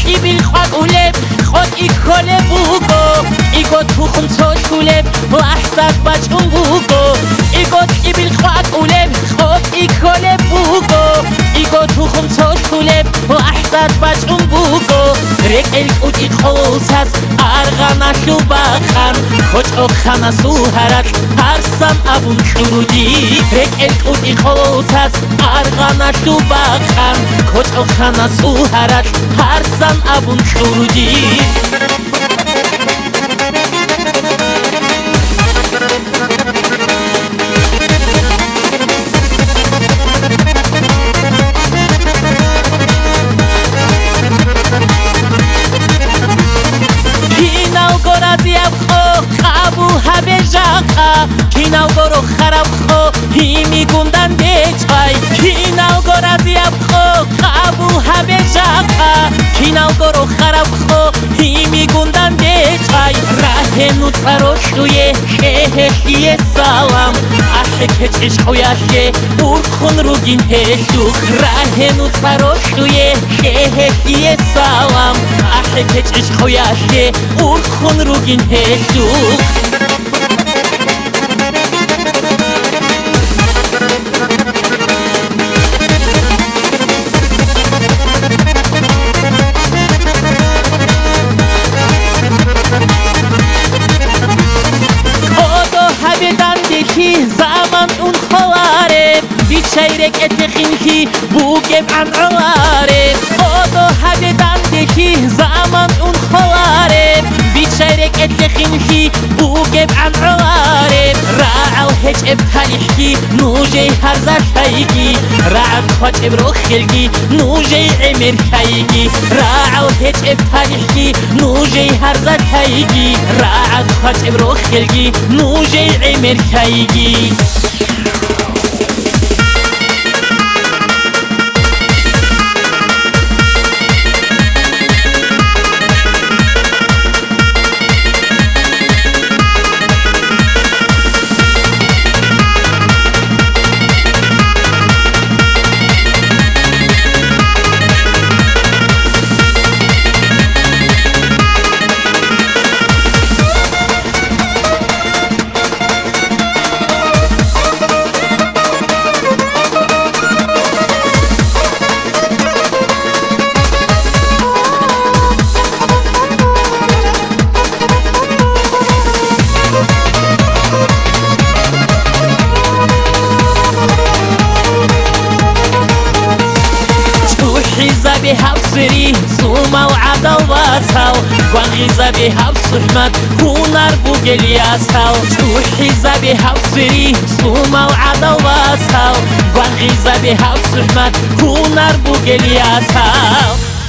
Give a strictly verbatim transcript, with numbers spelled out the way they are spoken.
ibil khaquleb khot ikole bugo igot tukhum toshuleb lahzat bachum bugo igot ibil khaquleb khot ikole bugo igot tukhum toshuleb lahzat bachum bugo rekel qut ikhosas argana shubakhan khocho khana suharat harsam abun shurudi rekel qut ikhosas argana shubakhan khocho khana suharat harsam abun shurudi Kinau goro kharab kho himi gundan dechai Kinau goraziab kho khabu habe jaka Kinau goro kharab kho himi gundan dechai Rahenu tsaroshluye sheheshiye salam Ashe kechish khoyashe urkhun rugin heshuk Rahenu tsaroshluye sheheshiye salam Ashe kechish khoyashe urkhun rugin heshuk زمان اون خواره بیچیرک اتخینکی بوگم عن عواره خودو هده دندکی زمان اون خواره بیچیرک اتخینکی بوگم عن عواره راعو هج ابتاليحكي نوجي هرزا شايقي راعو خواج ابرو خلقي نوجي عمر كايقي راعو هج ابتاليحكي نوجي هرزا شايقي راعو خواج ابرو خلقي نوجي عمر كايقي بها بصري صوما وعدا واسهاو وغيزة بها بصحمت هونار بوغل ياسهاو وحيزة بها بصري صوما وعدا واسهاو وغيزة بها بصحمت هونار بوغل ياسهاو